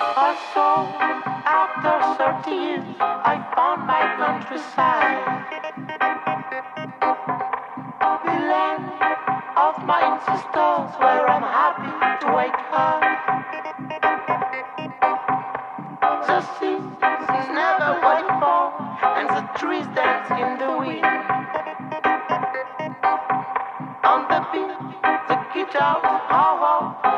I saw after 30 years, I found my countryside. The land of my ancestors, where I'm happy to wake up. The sea is never what it falls, and the trees dance in the wind. On the beat, the guitars, how